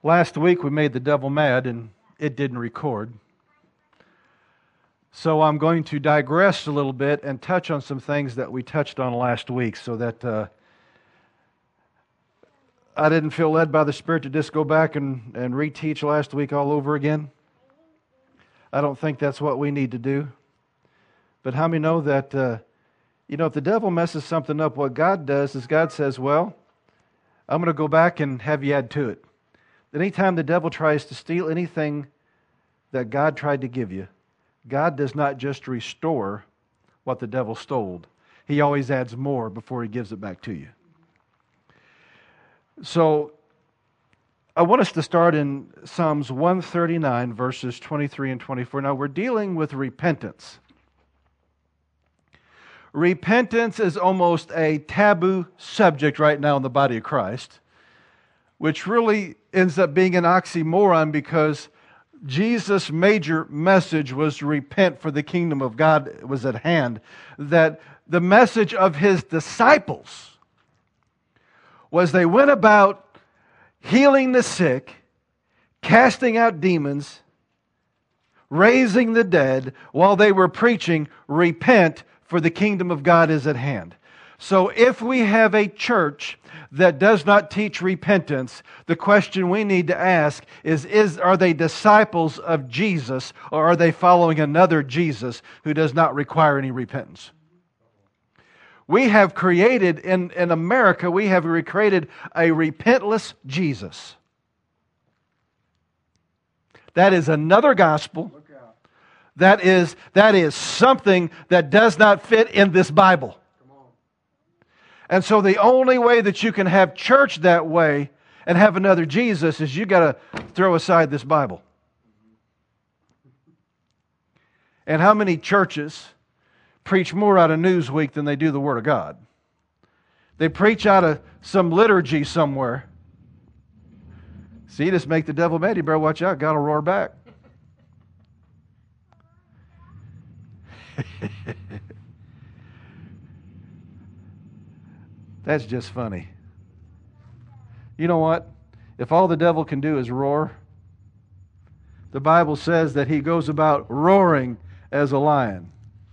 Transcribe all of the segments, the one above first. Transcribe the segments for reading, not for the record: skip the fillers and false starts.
Last week we made the devil mad and it didn't record. So I'm going to digress a little bit and touch on some things that we touched on last week so that I didn't feel led by the Spirit to just go back and reteach last week all over again. I don't think that's what we need to do. But how many know that, if the devil messes something up, what God does is God says, well, I'm going to go back and have you add to it. Anytime the devil tries to steal anything that God tried to give you, God does not just restore what the devil stole. He always adds more before He gives it back to you. So, I want us to start in Psalms 139, verses 23 and 24. Now, we're dealing with repentance. Repentance is almost a taboo subject right now in the body of Christ, which really ends up being an oxymoron because Jesus' major message was to repent, for the kingdom of God was at hand. That the message of His disciples was they went about healing the sick, casting out demons, raising the dead, while they were preaching, repent, for the kingdom of God is at hand. So if we have a church that does not teach repentance, the question we need to ask is are they disciples of Jesus, or are they following another Jesus who does not require any repentance? We have created, in America, we have created a repentless Jesus. That is another gospel. That is something that does not fit in this Bible. And so the only way that you can have church that way and have another Jesus is you got to throw aside this Bible. And how many churches preach more out of Newsweek than they do the Word of God? They preach out of some liturgy somewhere. See, just make the devil mad. You better watch out. God will roar back. That's just funny. You know what? If all the devil can do is roar, the Bible says that he goes about roaring as a lion.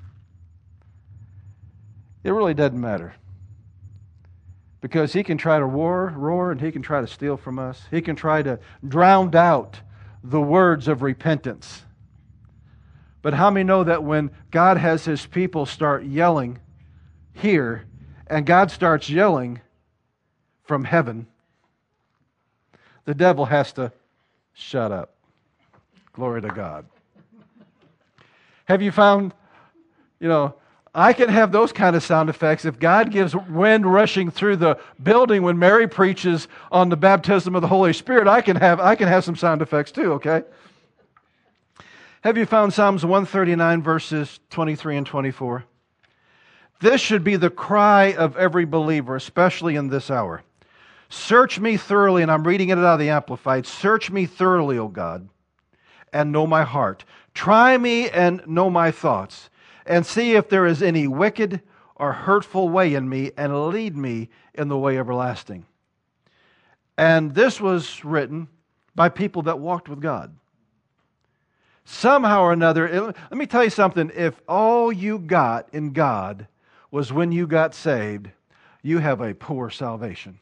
It really doesn't matter. Because he can try to roar, and he can try to steal from us. He can try to drown out the words of repentance. But how many know that when God has His people start yelling here, and God starts yelling from heaven, the devil has to shut up. Glory to God. Have you found, I can have those kind of sound effects. If God gives wind rushing through the building when Mary preaches on the baptism of the Holy Spirit, I can have some sound effects too, okay? Have you found Psalms 139, verses 23 and 24? This should be the cry of every believer, especially in this hour. Search me thoroughly, and I'm reading it out of the Amplified. Search me thoroughly, O God, and know my heart. Try me and know my thoughts, and see if there is any wicked or hurtful way in me, and lead me in the way everlasting. And this was written by people that walked with God. Somehow or another, let me tell you something. If all you got in God was when you got saved, you have a poor salvation.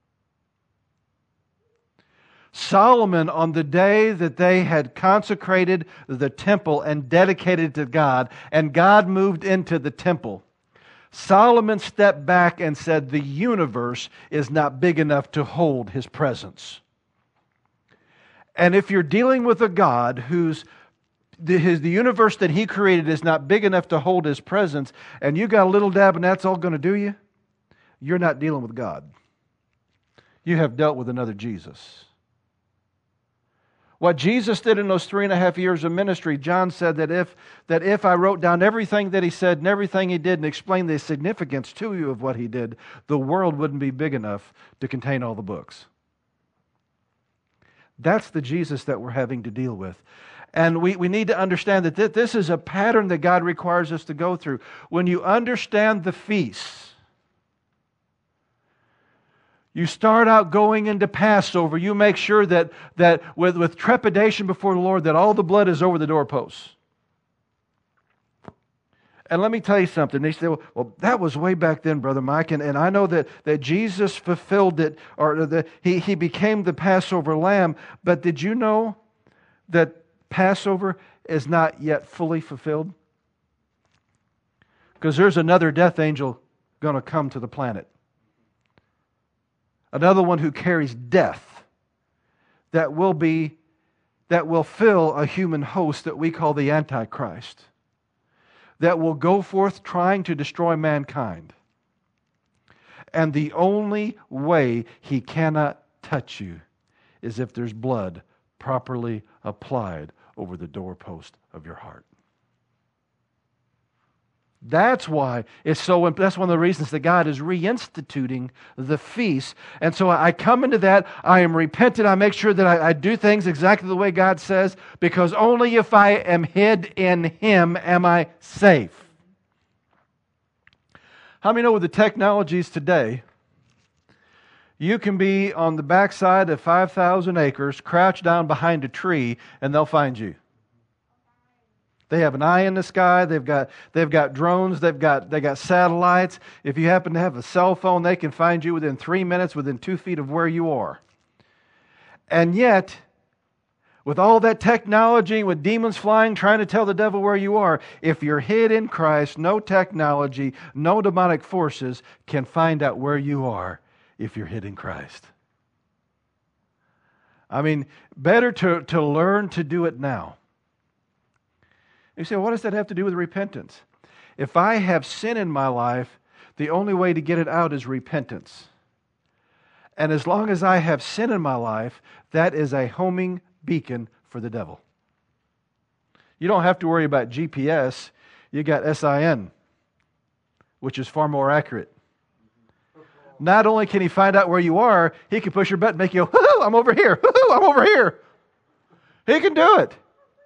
Solomon, on the day that they had consecrated the temple and dedicated to God, and God moved into the temple, Solomon stepped back and said, the universe is not big enough to hold His presence. And if you're dealing with a God the universe that He created is not big enough to hold His presence, and you got a little dab and that's all going to do you, you're not dealing with God. You have dealt with another Jesus. What Jesus did in those 3.5 years of ministry, John said that if I wrote down everything that He said and everything He did and explained the significance to you of what He did, the world wouldn't be big enough to contain all the books. That's the Jesus that we're having to deal with. And we need to understand that this is a pattern that God requires us to go through. When you understand the feasts, You start out going into Passover. You make sure that with trepidation before the Lord that all the blood is over the doorposts. And let me tell you something. They say, well, that was way back then, Brother Mike, and I know that Jesus fulfilled it, or that he became the Passover lamb, but did you know that Passover is not yet fully fulfilled? Because there's another death angel going to come to the planet. Another one who carries death that will fill a human host that we call the Antichrist, that will go forth trying to destroy mankind. And the only way he cannot touch you is if there's blood properly applied over the doorpost of your heart. That's why it's so. That's one of the reasons that God is reinstituting the feast. And so I come into that. I am repentant. I make sure that I do things exactly the way God says, because only if I am hid in Him am I safe. How many know with the technologies today, you can be on the backside of 5,000 acres, crouched down behind a tree, and they'll find you. They have an eye in the sky. They've got drones. They got satellites. If you happen to have a cell phone, they can find you within 3 minutes, within 2 feet of where you are. And yet, with all that technology, with demons flying, trying to tell the devil where you are, if you're hid in Christ, no technology, no demonic forces can find out where you are if you're hid in Christ. I mean, better to learn to do it now. You say, well, what does that have to do with repentance? If I have sin in my life, the only way to get it out is repentance. And as long as I have sin in my life, that is a homing beacon for the devil. You don't have to worry about GPS. You got SIN, which is far more accurate. Not only can he find out where you are, he can push your button and make you go, hoo-hoo, I'm over here, hoo-hoo, I'm over here. He can do it.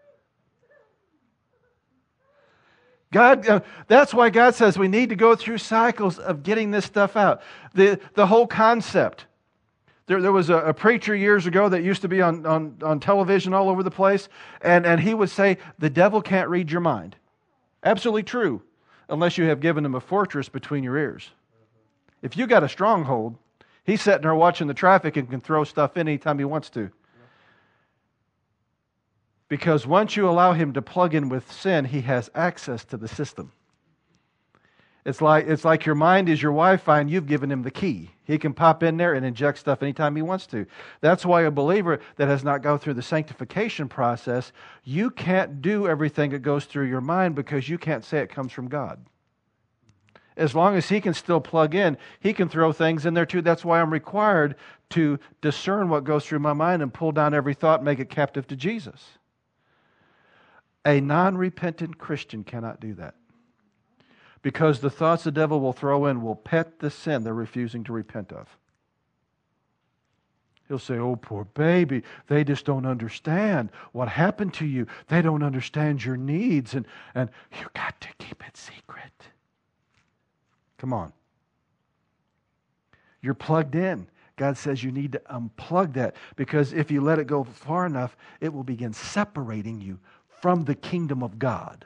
God, that's why God says we need to go through cycles of getting this stuff out. The whole concept. There was a preacher years ago that used to be on television all over the place, and he would say, the devil can't read your mind. Absolutely true, unless you have given him a fortress between your ears. If you got a stronghold, he's sitting there watching the traffic and can throw stuff in anytime he wants to. Because once you allow him to plug in with sin, he has access to the system. It's like your mind is your Wi-Fi and you've given him the key. He can pop in there and inject stuff anytime he wants to. That's why a believer that has not gone through the sanctification process, you can't do everything that goes through your mind because you can't say it comes from God. As long as he can still plug in, he can throw things in there too. That's why I'm required to discern what goes through my mind and pull down every thought and make it captive to Jesus. A non-repentant Christian cannot do that. Because the thoughts the devil will throw in will pet the sin they're refusing to repent of. He'll say, oh, poor baby, they just don't understand what happened to you. They don't understand your needs, and you got to keep it secret. Come on. You're plugged in. God says you need to unplug that, because if you let it go far enough, it will begin separating you from the kingdom of God.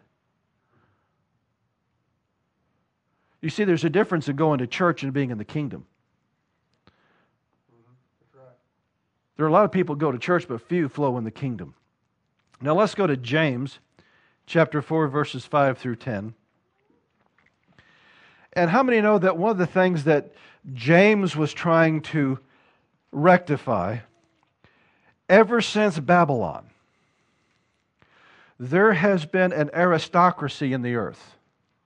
You see, there's a difference in going to church and being in the kingdom. That's right. There are a lot of people who go to church, but few flow in the kingdom. Now let's go to James chapter 4, verses 5 through 10. And how many know that one of the things that James was trying to rectify, ever since Babylon, there has been an aristocracy in the earth.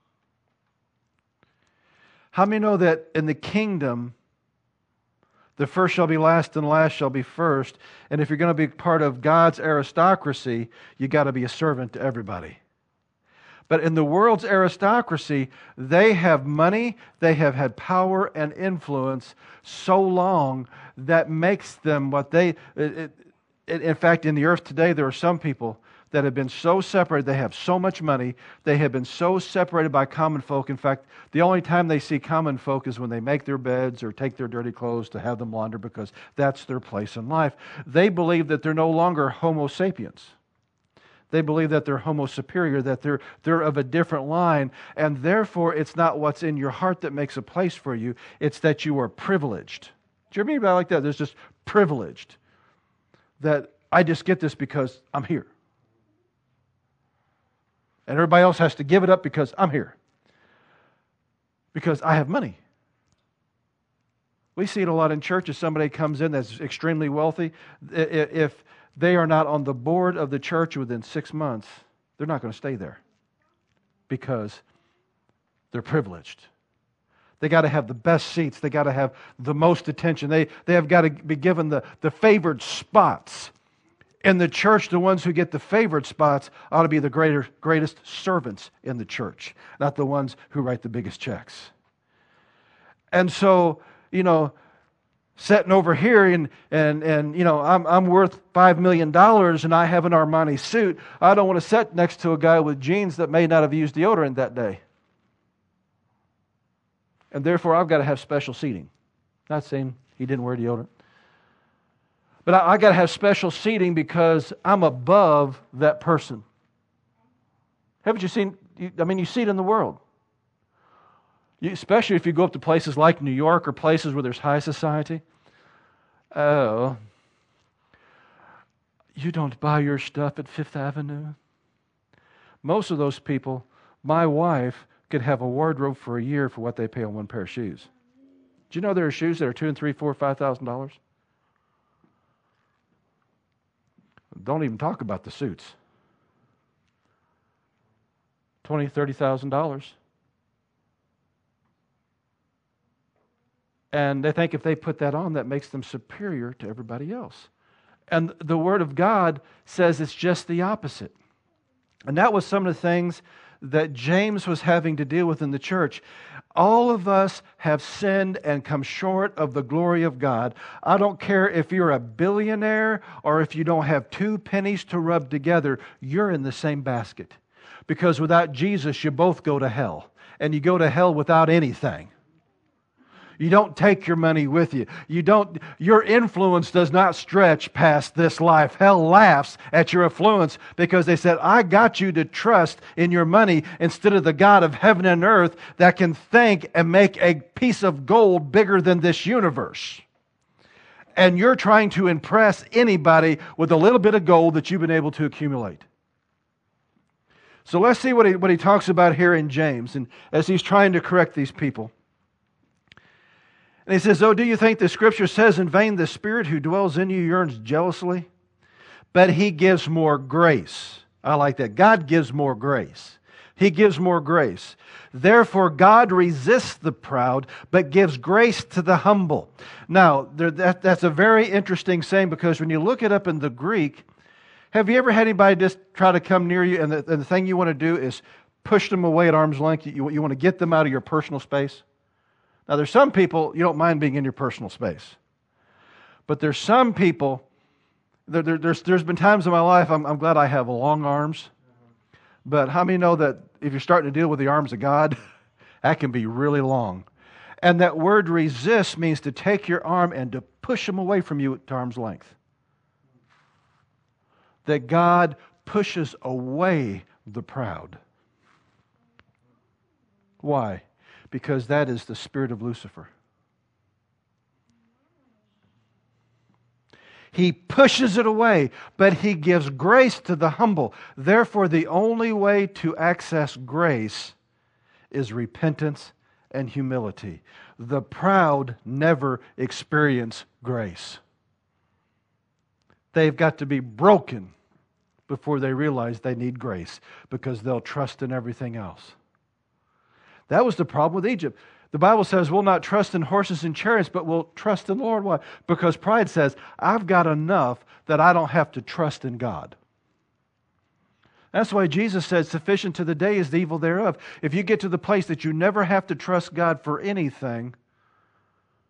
How many know that in the kingdom, the first shall be last and last shall be first? And if you're going to be part of God's aristocracy, you got to be a servant to everybody. But in the world's aristocracy, they have money, they have had power and influence so long that makes them what they... In fact, in the earth today, there are some people that have been so separated. They have so much money. They have been so separated by common folk. In fact, the only time they see common folk is when they make their beds or take their dirty clothes to have them laundered, because that's their place in life. They believe that they're no longer Homo sapiens. They believe that they're Homo superior, that they're of a different line, and therefore it's not what's in your heart that makes a place for you. It's that you are privileged. Do you ever mean about it like that? There's just privileged. That I just get this because I'm here. And everybody else has to give it up because I'm here. Because I have money. We see it a lot in churches. Somebody comes in that's extremely wealthy. If they are not on the board of the church within 6 months, they're not going to stay there. Because they're privileged. They got to have the best seats. They got to have the most attention. They have got to be given the favored spots. In the church, the ones who get the favored spots ought to be the greatest servants in the church, not the ones who write the biggest checks. And so, sitting over here and I'm worth $5 million and I have an Armani suit, I don't want to sit next to a guy with jeans that may not have used deodorant that day. And therefore, I've got to have special seating. Not saying he didn't wear deodorant. But I got to have special seating because I'm above that person. Haven't you seen, you see it in the world. Especially if you go up to places like New York or places where there's high society. Oh, you don't buy your stuff at Fifth Avenue? Most of those people, my wife could have a wardrobe for a year for what they pay on one pair of shoes. Do you know there are shoes that are $2,000 and $3,000, $4,000, $5,000? Don't even talk about the suits. $20,000, $30,000. And they think if they put that on, that makes them superior to everybody else. And the Word of God says it's just the opposite. And that was some of the things that James was having to deal with in the church. All of us have sinned and come short of the glory of God. I don't care if you're a billionaire or if you don't have 2 pennies to rub together, you're in the same basket. Because without Jesus, you both go to hell. And you go to hell without anything. You don't take your money with you. Your influence does not stretch past this life. Hell laughs at your affluence because they said, I got you to trust in your money instead of the God of heaven and earth that can think and make a piece of gold bigger than this universe. And you're trying to impress anybody with a little bit of gold that you've been able to accumulate. So let's see what he talks about here in James, and as he's trying to correct these people. And he says, do you think the Scripture says in vain, the Spirit who dwells in you yearns jealously? But He gives more grace. I like that. God gives more grace. He gives more grace. Therefore, God resists the proud, but gives grace to the humble. Now, that's a very interesting saying, because when you look it up in the Greek, have you ever had anybody just try to come near you and the thing you want to do is push them away at arm's length? You want to get them out of your personal space? Now, there's some people, you don't mind being in your personal space. But there's some people, there's been times in my life, I'm glad I have long arms. But how many know that if you're starting to deal with the arms of God, that can be really long? And that word resist means to take your arm and to push them away from you at arm's length. That God pushes away the proud. Why? Because that is the spirit of Lucifer. He pushes it away, but He gives grace to the humble. Therefore, the only way to access grace is repentance and humility. The proud never experience grace. They've got to be broken before they realize they need grace, because they'll trust in everything else. That was the problem with Egypt. The Bible says we'll not trust in horses and chariots, but we'll trust in the Lord. Why? Because pride says, I've got enough that I don't have to trust in God. That's why Jesus said, sufficient to the day is the evil thereof. If you get to the place that you never have to trust God for anything,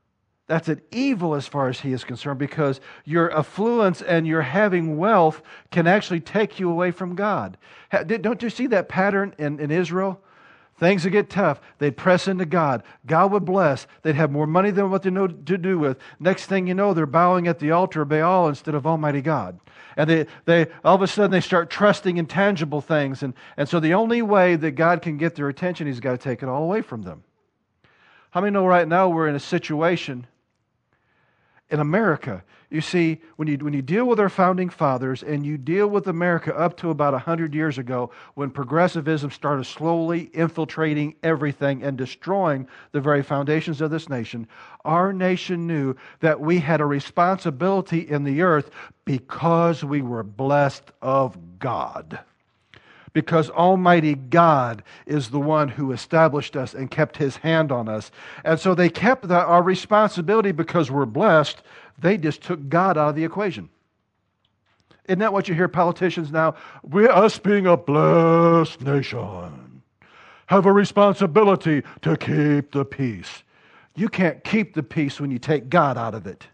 That's an evil as far as He is concerned, because your affluence and your having wealth can actually take you away from God. Don't you see that pattern in Israel? Things would get tough. They'd press into God. God would bless. They'd have more money than what they know to do with. Next thing you know, they're bowing at the altar of Baal instead of Almighty God. And they all of a sudden they start trusting in tangible things. And so the only way that God can get their attention, He's got to take it all away from them. How many know right now we're in a situation in America? You see, when you deal with our founding fathers and you deal with America up to about 100 years ago, when progressivism started slowly infiltrating everything and destroying the very foundations of this nation, our nation knew that we had a responsibility in the earth because we were blessed of God. Because Almighty God is the one who established us and kept His hand on us. And so they kept our responsibility because we're blessed. They just took God out of the equation. Isn't that what you hear politicians now? Us being a blessed nation have a responsibility to keep the peace. You can't keep the peace when you take God out of it.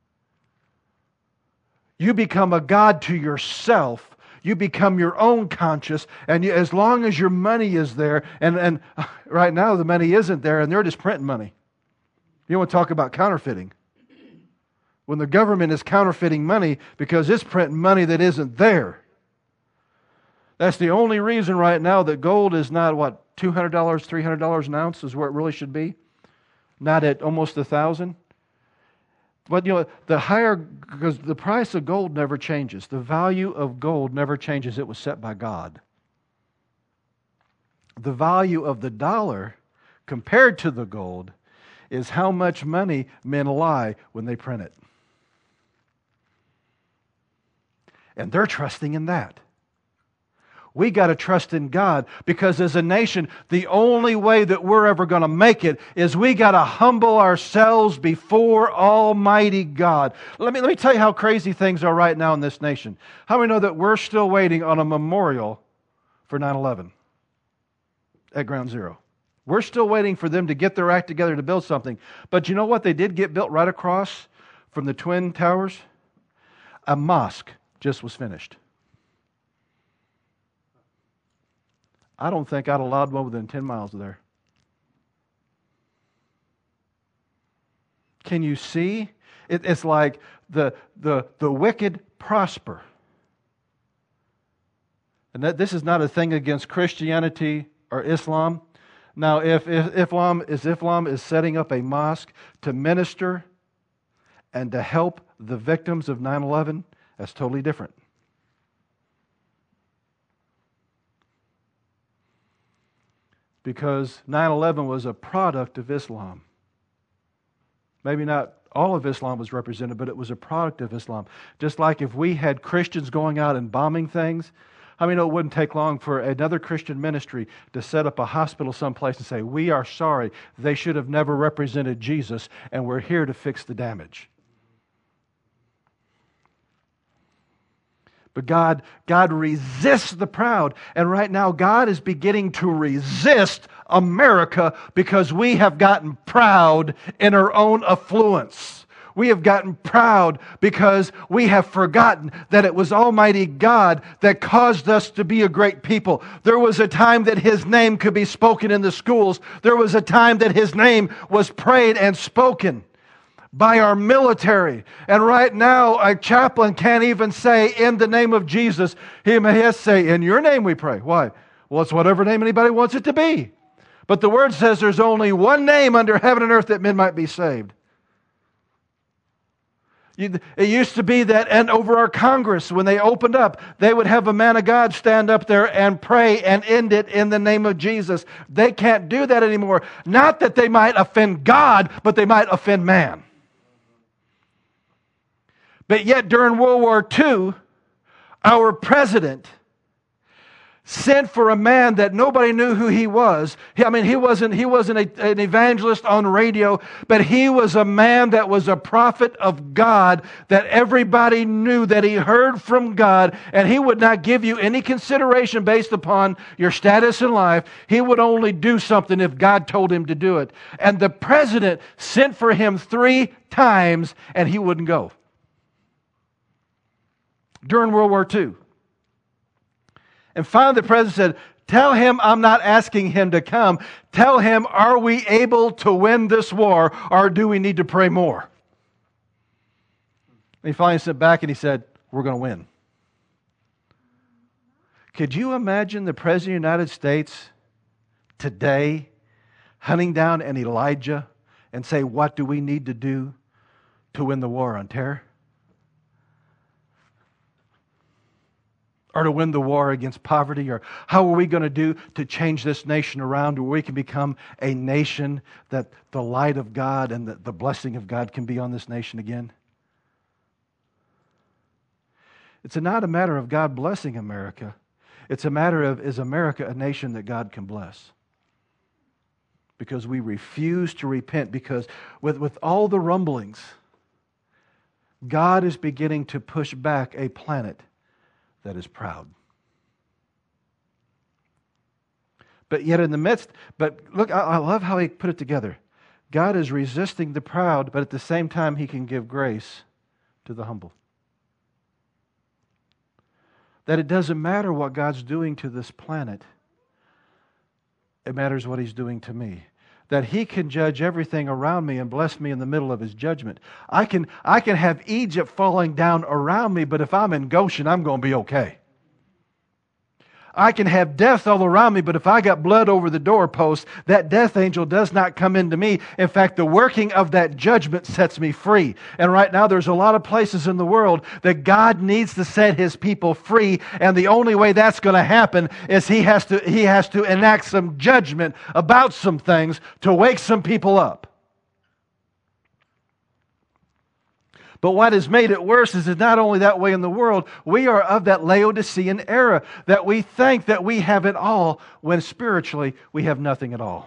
You become a God to yourself. You become your own conscience, and as long as your money is there, and right now the money isn't there, and they're just printing money. You want to talk about counterfeiting. When the government is counterfeiting money because it's printing money that isn't there. That's the only reason right now that gold is not, $200, $300 an ounce is where it really should be. Not at almost $1,000. But the higher, because the price of gold never changes. The value of gold never changes. It was set by God. The value of the dollar compared to the gold is how much money men lie when they print it. And they're trusting in that. We got to trust in God, because as a nation, the only way that we're ever going to make it is we got to humble ourselves before Almighty God. Let me tell you how crazy things are right now in this nation. How many know that we're still waiting on a memorial for 9/11 at Ground Zero? We're still waiting for them to get their act together to build something. But you know what they did get built right across from the Twin Towers? A mosque just was finished. I don't think I'd allowed one within 10 miles of there. Can you see? It's like the wicked prosper. And this is not a thing against Christianity or Islam. Now, if Islam is setting up a mosque to minister and to help the victims of 9/11, that's totally different. Because 9/11 was a product of Islam. Maybe not all of Islam was represented, but it was a product of Islam. Just like if we had Christians going out and bombing things, I mean, it wouldn't take long for another Christian ministry to set up a hospital someplace and say, we are sorry, they should have never represented Jesus, and we're here to fix the damage. But God resists the proud. And right now, God is beginning to resist America because we have gotten proud in our own affluence. We have gotten proud because we have forgotten that it was Almighty God that caused us to be a great people. There was a time that His name could be spoken in the schools. There was a time that His name was prayed and spoken by our military. And right now, a chaplain can't even say, in the name of Jesus. He may say, in your name we pray. Why? Well, it's whatever name anybody wants it to be. But the Word says there's only one name under heaven and earth that men might be saved. It used to be that, and over our Congress, when they opened up, they would have a man of God stand up there and pray and end it in the name of Jesus. They can't do that anymore. Not that they might offend God, but they might offend man. But yet during World War II, our president sent for a man that nobody knew who he was. He wasn't an evangelist on radio, but he was a man that was a prophet of God, that everybody knew that he heard from God, and he would not give you any consideration based upon your status in life. He would only do something if God told him to do it. And the president sent for him 3 times, and he wouldn't go. During World War II. And finally the president said, tell him I'm not asking him to come. Tell him, are we able to win this war, or do we need to pray more? And he finally sent back and he said, we're going to win. Could you imagine the President of the United States today hunting down an Elijah and say, what do we need to do to win the war on terror? Or to win the war against poverty? Or how are we going to do to change this nation around where we can become a nation that the light of God and the blessing of God can be on this nation again? It's not a matter of God blessing America. It's a matter of, is America a nation that God can bless? Because we refuse to repent, because with all the rumblings, God is beginning to push back a planet that is proud. But yet in the midst, look, I love how he put it together. God is resisting the proud, but at the same time he can give grace to the humble. That it doesn't matter what God's doing to this planet. It matters what he's doing to me. That he can judge everything around me and bless me in the middle of his judgment. I can have Egypt falling down around me, but if I'm in Goshen, I'm going to be okay. I can have death all around me, but if I got blood over the doorpost, that death angel does not come into me. In fact, the working of that judgment sets me free. And right now, there's a lot of places in the world that God needs to set his people free, and the only way that's going to happen is he has to enact some judgment about some things to wake some people up. But what has made it worse is it's not only that way in the world, we are of that Laodicean era, that we think that we have it all when spiritually we have nothing at all.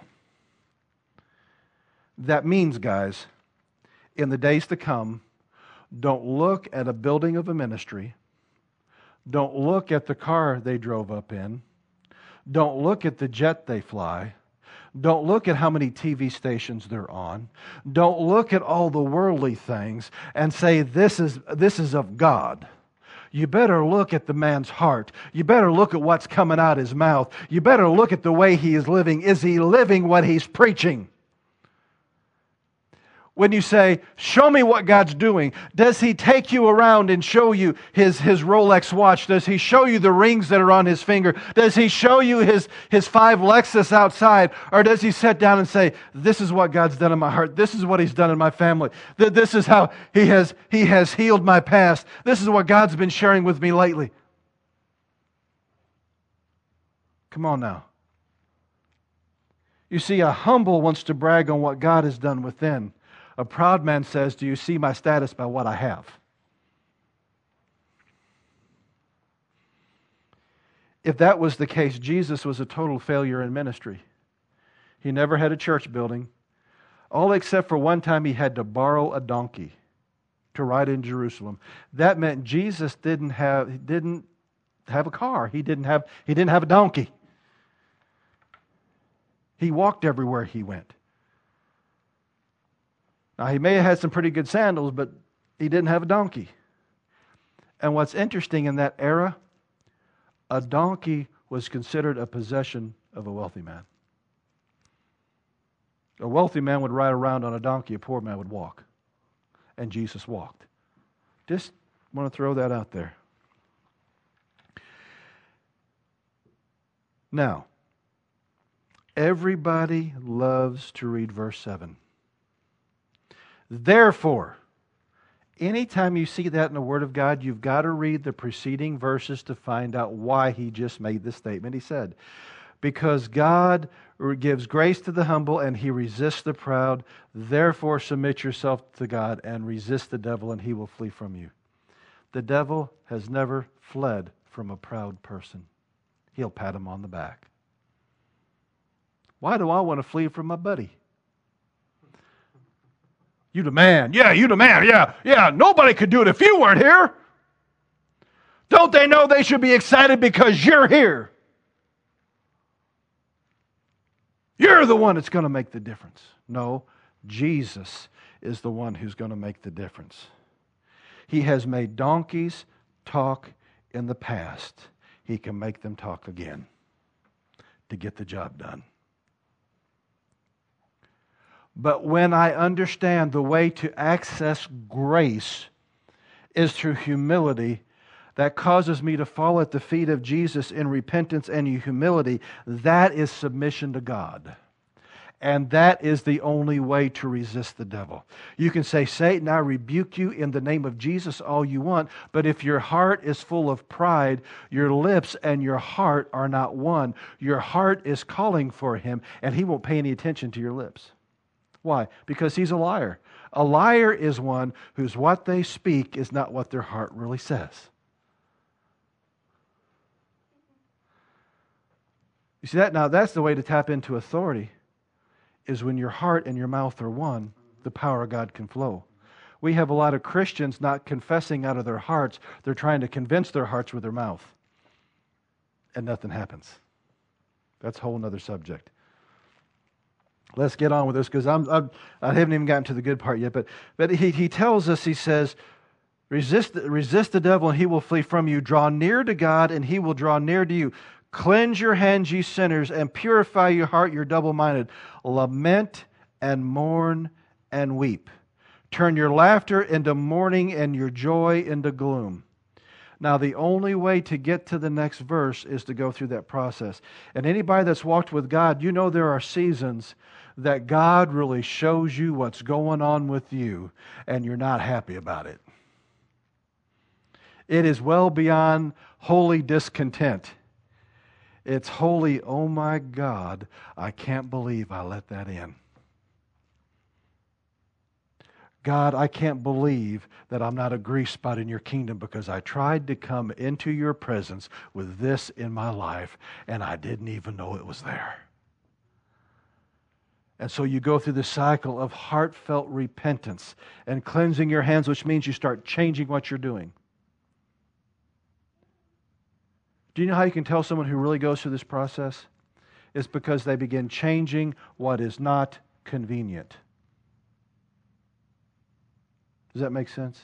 That means, guys, in the days to come, don't look at a building of a ministry. Don't look at the car they drove up in. Don't look at the jet they fly. Don't look at how many TV stations they're on. Don't look at all the worldly things and say, this is of God. You better look at the man's heart. You better look at what's coming out his mouth. You better look at the way he is living. Is he living what he's preaching? When you say, show me what God's doing, does he take you around and show you his Rolex watch? Does he show you the rings that are on his finger? Does he show you his 5 Lexus outside? Or does he sit down and say, this is what God's done in my heart. This is what he's done in my family. This is how he has healed my past. This is what God's been sharing with me lately. Come on now. You see, a humble wants to brag on what God has done within. A proud man says, do you see my status by what I have? If that was the case, Jesus was a total failure in ministry. He never had a church building, all except for one time he had to borrow a donkey to ride in Jerusalem. That meant Jesus didn't have a car. He didn't have a donkey. He walked everywhere he went. Now, he may have had some pretty good sandals, but he didn't have a donkey. And what's interesting in that era, a donkey was considered a possession of a wealthy man. A wealthy man would ride around on a donkey, a poor man would walk. And Jesus walked. Just want to throw that out there. Now, everybody loves to read verse 7. Therefore, anytime you see that in the Word of God, you've got to read the preceding verses to find out why he just made this statement. He said, because God gives grace to the humble and he resists the proud, therefore submit yourself to God and resist the devil and he will flee from you. The devil has never fled from a proud person. He'll pat him on the back. Why do I want to flee from my buddy? You the man. Yeah, you the man. Yeah. Nobody could do it if you weren't here. Don't they know they should be excited because you're here? You're the one that's going to make the difference. No, Jesus is the one who's going to make the difference. He has made donkeys talk in the past. He can make them talk again to get the job done. But when I understand the way to access grace is through humility, that causes me to fall at the feet of Jesus in repentance and humility, that is submission to God. And that is the only way to resist the devil. You can say, Satan, I rebuke you in the name of Jesus all you want, but if your heart is full of pride, your lips and your heart are not one. Your heart is calling for him, and he won't pay any attention to your lips. Why? Because he's a liar. A liar is one whose what they speak is not what their heart really says. You see that? Now that's the way to tap into authority, is when your heart and your mouth are one, the power of God can flow. We have a lot of Christians not confessing out of their hearts. They're trying to convince their hearts with their mouth. And nothing happens. That's a whole other subject. Let's get on with this, because I haven't even gotten to the good part yet. But he tells us, he says, resist the devil and he will flee from you. Draw near to God and he will draw near to you. Cleanse your hands, ye sinners, and purify your heart, you're double-minded. Lament and mourn and weep. Turn your laughter into mourning and your joy into gloom. Now, the only way to get to the next verse is to go through that process. And anybody that's walked with God, you know there are seasons that God really shows you what's going on with you, and you're not happy about it. It is well beyond holy discontent. It's holy, oh my God, I can't believe I let that in. God, I can't believe that I'm not a grease spot in your kingdom because I tried to come into your presence with this in my life and I didn't even know it was there. And so you go through the cycle of heartfelt repentance and cleansing your hands, which means you start changing what you're doing. Do you know how you can tell someone who really goes through this process? It's because they begin changing what is not convenient. Does that make sense?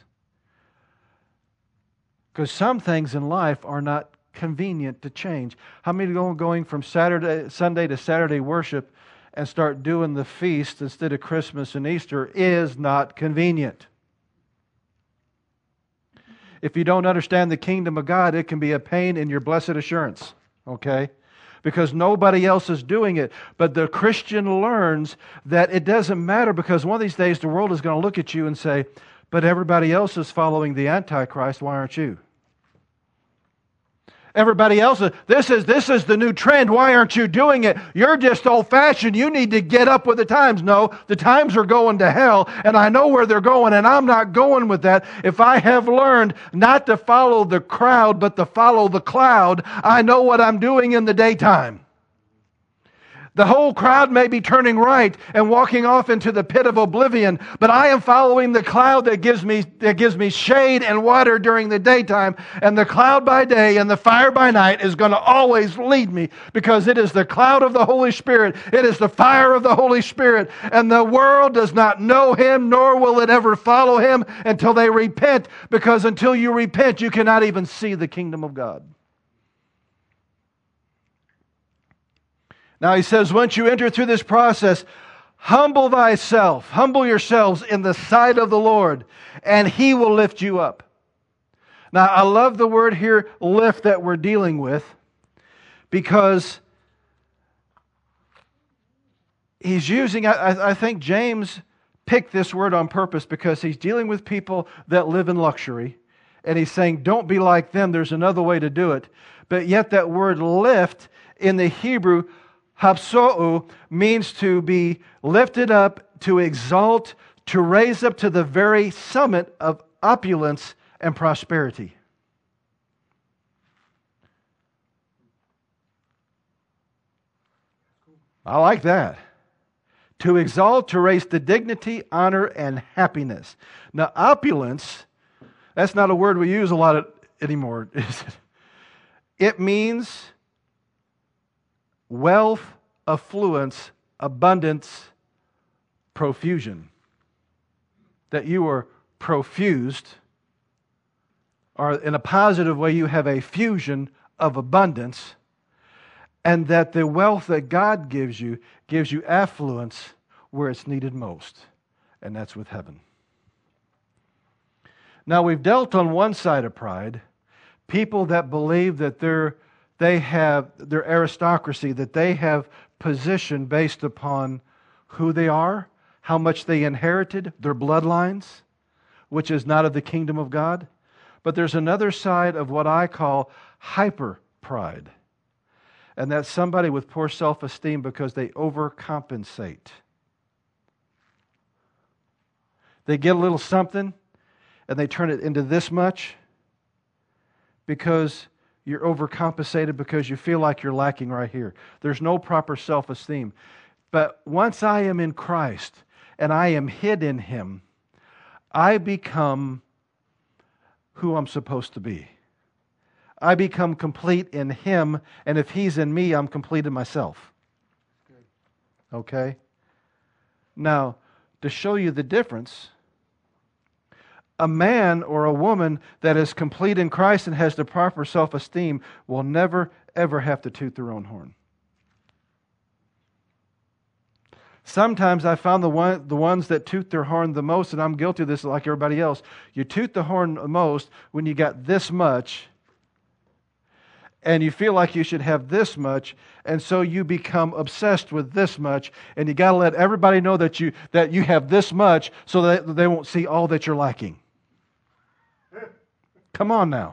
Because some things in life are not convenient to change. How many going from Sunday to Saturday worship and start doing the feast instead of Christmas and Easter is not convenient? If you don't understand the kingdom of God, it can be a pain in your blessed assurance, okay? Because nobody else is doing it. But the Christian learns that it doesn't matter, because one of these days the world is going to look at you and say, but everybody else is following the Antichrist, why aren't you? Everybody else, this is the new trend. Why aren't you doing it? You're just old-fashioned. You need to get up with the times. No, the times are going to hell, and I know where they're going, and I'm not going with that. If I have learned not to follow the crowd, but to follow the cloud, I know what I'm doing in the daytime. The whole crowd may be turning right and walking off into the pit of oblivion, but I am following the cloud that gives me shade and water during the daytime, and the cloud by day and the fire by night is going to always lead me, because it is the cloud of the Holy Spirit. It is the fire of the Holy Spirit, and the world does not know Him, nor will it ever follow Him until they repent, because until you repent, you cannot even see the kingdom of God. Now he says, once you enter through this process, humble yourselves in the sight of the Lord, and He will lift you up. Now I love the word here, lift, that we're dealing with, because he's using, I think James picked this word on purpose, because he's dealing with people that live in luxury, and he's saying, don't be like them, there's another way to do it. But yet that word lift in the Hebrew, hapso'u, means to be lifted up, to exalt, to raise up to the very summit of opulence and prosperity. I like that. To exalt, to raise to dignity, honor, and happiness. Now, opulence, that's not a word we use a lot anymore, is it? It means wealth, affluence, abundance, profusion. That you are profused, or in a positive way, you have a fusion of abundance, and that the wealth that God gives you affluence where it's needed most, and that's with heaven. Now, we've dealt on one side of pride, people that believe that they have their aristocracy, that they have position based upon who they are, how much they inherited, their bloodlines, which is not of the kingdom of God. But there's another side of what I call hyper pride. And that's somebody with poor self-esteem because they overcompensate. They get a little something and they turn it into this much because you're overcompensated because you feel like you're lacking right here. There's no proper self-esteem. But once I am in Christ and I am hid in Him, I become who I'm supposed to be. I become complete in Him, and if He's in me, I'm complete in myself. Okay? Now, to show you the difference, a man or a woman that is complete in Christ and has the proper self-esteem will never, ever have to toot their own horn. Sometimes I found the ones that toot their horn the most, and I'm guilty of this like everybody else. You toot the horn the most when you got this much, and you feel like you should have this much, and so you become obsessed with this much, and you got to let everybody know that you have this much so that they won't see all that you're lacking. Come on now.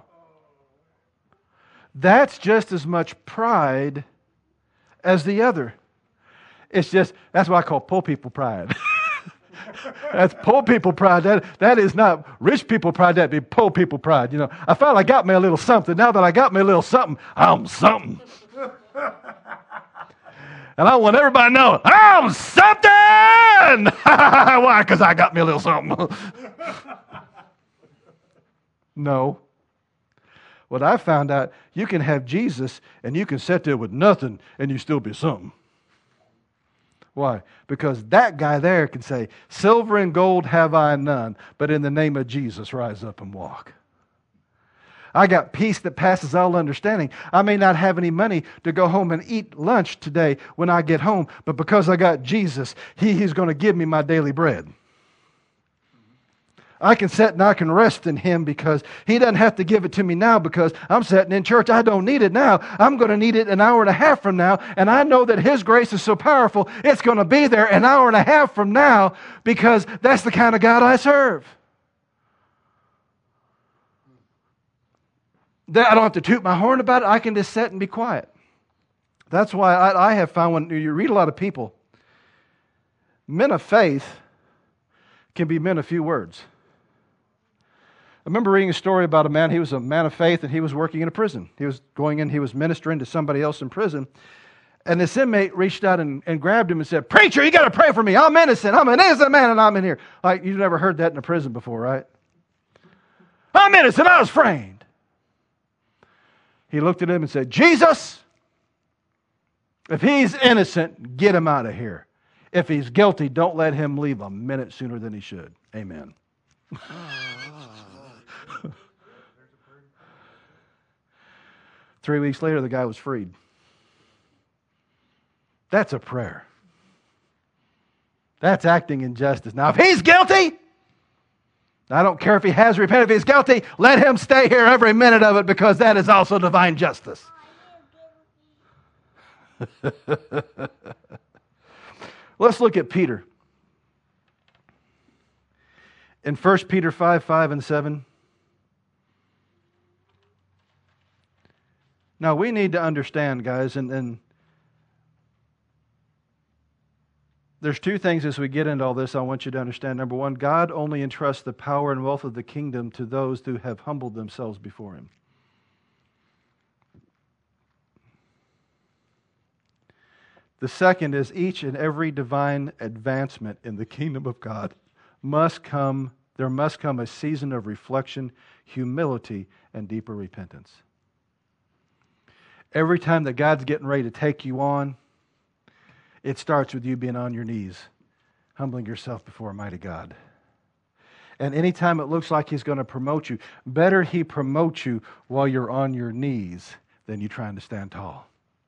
That's just as much pride as the other. It's just, that's what I call poor people pride. That's poor people pride. That is not rich people pride. That'd be poor people pride. You know, I finally got me a little something. Now that I got me a little something, I'm something. And I want everybody to know, I'm something! Why? Because I got me a little something. No. What I found out, you can have Jesus and you can sit there with nothing and you still be something. Why? Because that guy there can say, silver and gold have I none, but in the name of Jesus, rise up and walk. I got peace that passes all understanding. I may not have any money to go home and eat lunch today when I get home, but because I got Jesus, He's going to give me my daily bread. I can sit and I can rest in Him because He doesn't have to give it to me now because I'm sitting in church. I don't need it now. I'm going to need it an hour and a half from now. And I know that His grace is so powerful, it's going to be there an hour and a half from now because that's the kind of God I serve. I don't have to toot my horn about it. I can just sit and be quiet. That's why I have found when you read a lot of people, men of faith can be men of few words. I remember reading a story about a man, he was a man of faith, and he was working in a prison. He was ministering to somebody else in prison. And this inmate reached out and grabbed him and said, "Preacher, you got to pray for me. I'm innocent. I'm an innocent man, and I'm in here." Like, you've never heard that in a prison before, right? "I'm innocent. I was framed." He looked at him and said, "Jesus, if he's innocent, get him out of here. If he's guilty, don't let him leave a minute sooner than he should." Amen. 3 weeks later, the guy was freed. That's a prayer. That's acting in justice. Now, if he's guilty, I don't care if he has repented. If he's guilty, let him stay here every minute of it because that is also divine justice. Let's look at Peter. In 1 Peter 5 and 7. Now, we need to understand, guys, and there's two things as we get into all this I want you to understand. Number one, God only entrusts the power and wealth of the kingdom to those who have humbled themselves before Him. The second is each and every divine advancement in the kingdom of God must come, there must come a season of reflection, humility, and deeper repentance. Every time that God's getting ready to take you on, it starts with you being on your knees, humbling yourself before a mighty God. And anytime it looks like He's going to promote you, better He promote you while you're on your knees than you trying to stand tall.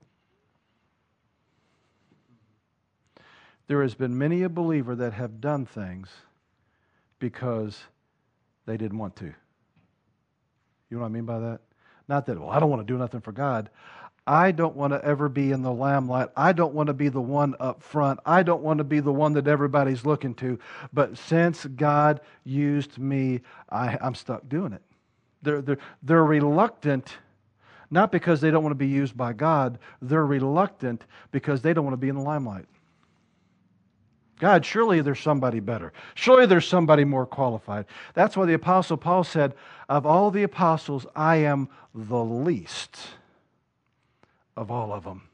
There has been many a believer that have done things because they didn't want to. You know what I mean by that? Not that, well, I don't want to do nothing for God. I don't want to ever be in the limelight. I don't want to be the one up front. I don't want to be the one that everybody's looking to. But since God used me, I'm stuck doing it. They're reluctant, not because they don't want to be used by God. They're reluctant because they don't want to be in the limelight. God, surely there's somebody better. Surely there's somebody more qualified. That's why the Apostle Paul said, of all the apostles, I am the least of all of them.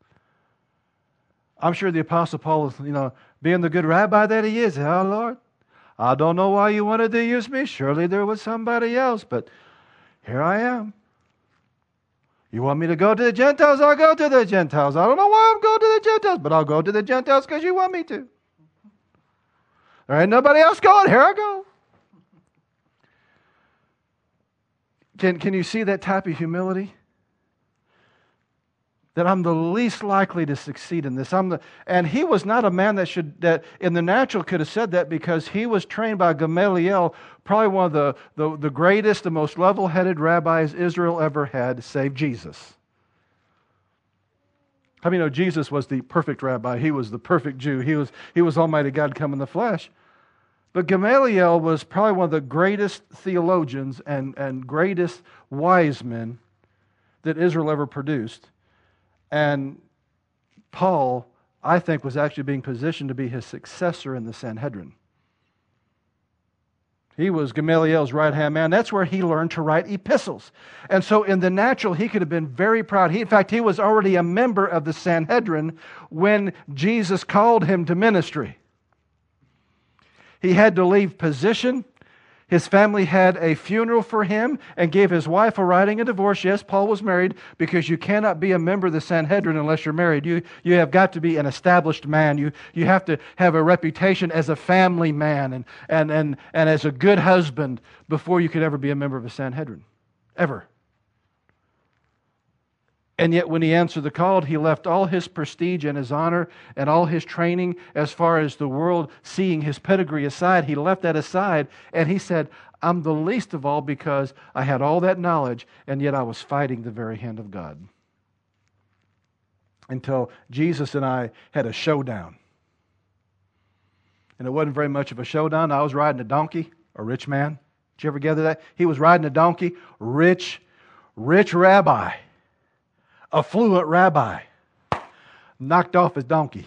I'm sure the Apostle Paul is, being the good rabbi that he is. Oh, Lord, I don't know why you wanted to use me. Surely there was somebody else, but here I am. You want me to go to the Gentiles? I'll go to the Gentiles. I don't know why I'm going to the Gentiles, but I'll go to the Gentiles because you want me to. There ain't nobody else going. Here I go. Can you see that type of humility? That I'm the least likely to succeed in this. And he was not a man that in the natural could have said that, because he was trained by Gamaliel, probably one of the greatest, the most level-headed rabbis Israel ever had, save Jesus. How many know Jesus was the perfect rabbi? He was the perfect Jew. He was Almighty God come in the flesh. But Gamaliel was probably one of the greatest theologians and greatest wise men that Israel ever produced. And Paul, I think, was actually being positioned to be his successor in the Sanhedrin. He was Gamaliel's right-hand man. That's where he learned to write epistles. And so in the natural, he could have been very proud. In fact, he was already a member of the Sanhedrin when Jesus called him to ministry. He had to leave position. His family had a funeral for him and gave his wife a writing of divorce. Yes, Paul was married, because you cannot be a member of the Sanhedrin unless you're married. You have got to be an established man. You have to have a reputation as a family man and as a good husband before you could ever be a member of a Sanhedrin. Ever. And yet when he answered the call, he left all his prestige and his honor and all his training as far as the world seeing his pedigree aside. He left that aside and he said, I'm the least of all because I had all that knowledge and yet I was fighting the very hand of God. Until Jesus and I had a showdown. And it wasn't very much of a showdown. I was riding a donkey, a rich man. Did you ever gather that? He was riding a donkey, rich rabbi. Affluent rabbi, knocked off his donkey.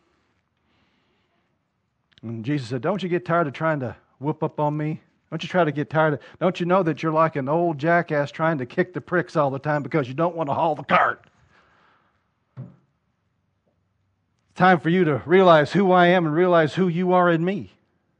And Jesus said, don't you get tired of trying to whoop up on me? Don't you try to get tired of, don't you know that you're like an old jackass trying to kick the pricks all the time because you don't want to haul the cart? It's time for you to realize who I am and realize who you are in me.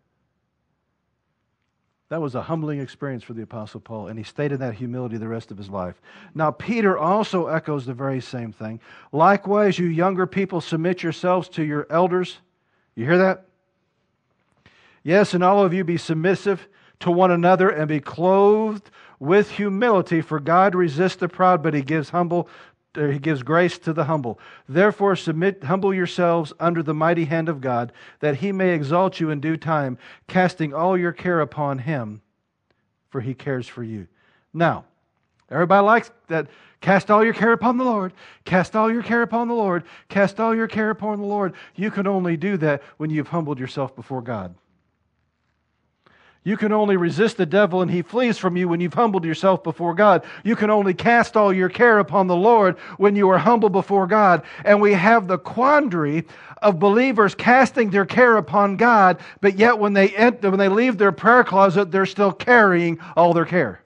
That was a humbling experience for the Apostle Paul, and he stayed in that humility the rest of his life. Now, Peter also echoes the very same thing. Likewise, you younger people, submit yourselves to your elders. You hear that? Yes, and all of you be submissive to one another and be clothed with humility, for God resists the proud, but He gives grace to the humble. Therefore, humble yourselves under the mighty hand of God, that He may exalt you in due time, casting all your care upon Him, for He cares for you. Now, everybody likes that. Cast all your care upon the Lord. Cast all your care upon the Lord. Cast all your care upon the Lord. You can only do that when you've humbled yourself before God. You can only resist the devil and he flees from you when you've humbled yourself before God. You can only cast all your care upon the Lord when you are humble before God. And we have the quandary of believers casting their care upon God, but yet when they leave their prayer closet, they're still carrying all their care.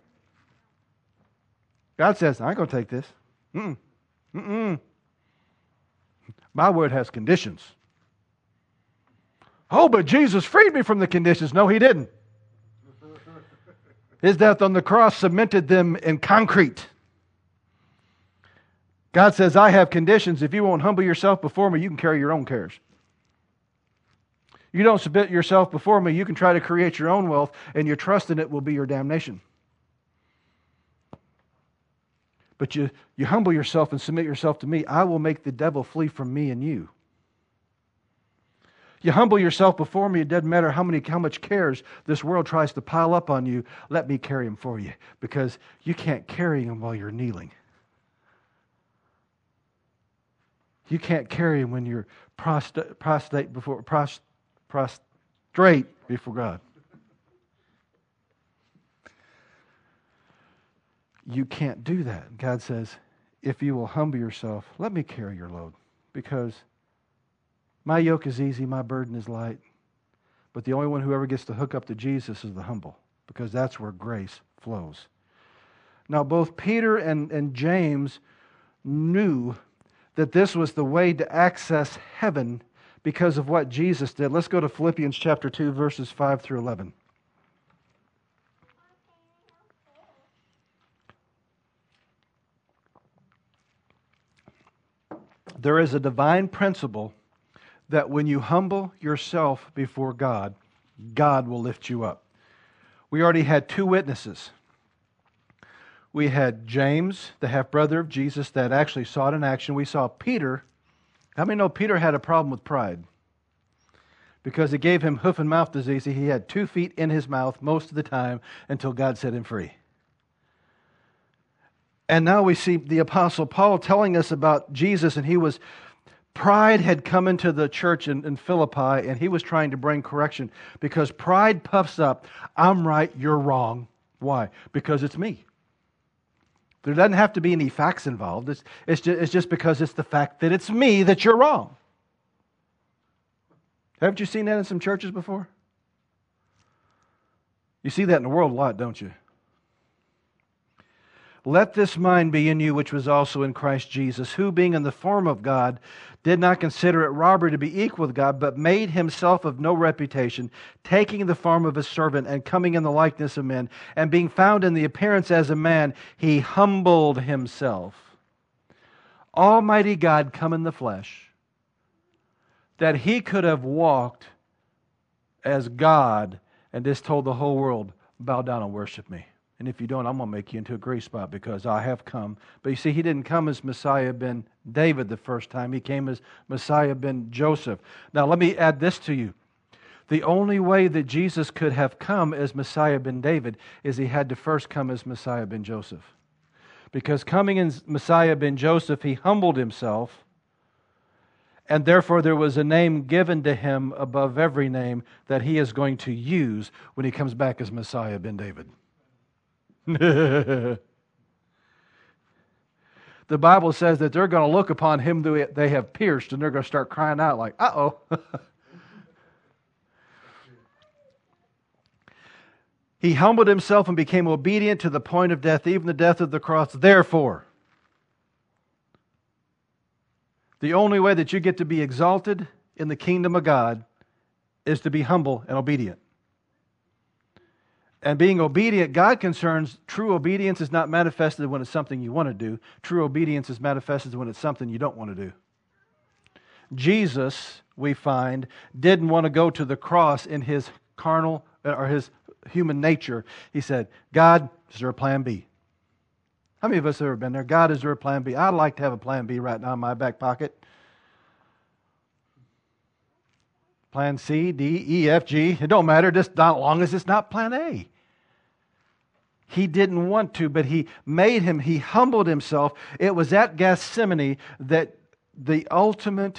God says, I ain't going to take this. My word has conditions. Oh, but Jesus freed me from the conditions. No, He didn't. His death on the cross cemented them in concrete. God says, I have conditions. If you won't humble yourself before me, you can carry your own cares. You don't submit yourself before me, you can try to create your own wealth, and your trust in it will be your damnation. But you humble yourself and submit yourself to me, I will make the devil flee from me and you. You humble yourself before me, it doesn't matter how much cares this world tries to pile up on you, let me carry them for you, because you can't carry them while you're kneeling. You can't carry them when you're prostrate before God. You can't do that. God says, if you will humble yourself, let me carry your load, because my yoke is easy, my burden is light. But the only one who ever gets to hook up to Jesus is the humble, because that's where grace flows. Now, both Peter and James knew that this was the way to access heaven because of what Jesus did. Let's go to Philippians chapter 2, verses 5 through 11. There is a divine principle that when you humble yourself before God, God will lift you up. We already had two witnesses. We had James, the half-brother of Jesus, that actually saw it in action. We saw Peter. How many know Peter had a problem with pride? Because it gave him hoof and mouth disease. He had 2 feet in his mouth most of the time until God set him free. And now we see the Apostle Paul telling us about Jesus, and pride had come into the church in Philippi, and he was trying to bring correction because pride puffs up. I'm right, you're wrong. Why? Because it's me. There doesn't have to be any facts involved. It's just because it's the fact that it's me that you're wrong. Haven't you seen that in some churches before? You see that in the world a lot, don't you? Let this mind be in you, which was also in Christ Jesus, who, being in the form of God, did not consider it robbery to be equal with God, but made himself of no reputation, taking the form of a servant and coming in the likeness of men, and being found in the appearance as a man, he humbled himself. Almighty God come in the flesh, that he could have walked as God and just told the whole world, bow down and worship me. And if you don't, I'm going to make you into a grease spot because I have come. But you see, he didn't come as Messiah ben David the first time. He came as Messiah ben Joseph. Now, let me add this to you. The only way that Jesus could have come as Messiah ben David is he had to first come as Messiah ben Joseph. Because coming as Messiah ben Joseph, he humbled himself. And therefore there was a name given to him above every name that he is going to use when he comes back as Messiah ben David. The Bible says that they're going to look upon him that they have pierced, and they're going to start crying out like, uh-oh. He humbled himself and became obedient to the point of death, even the death of the cross. Therefore, the only way that you get to be exalted in the kingdom of God is to be humble and obedient. And being obedient, God concerns, true obedience is not manifested when it's something you want to do. True obedience is manifested when it's something you don't want to do. Jesus, we find, didn't want to go to the cross in his carnal or his human nature. He said, God, is there a plan B? How many of us have ever been there? God, is there a plan B? I'd like to have a plan B right now in my back pocket. Plan C, D, E, F, G. It don't matter, just as long as it's not plan A. He didn't want to, but he humbled himself. It was at Gethsemane that the ultimate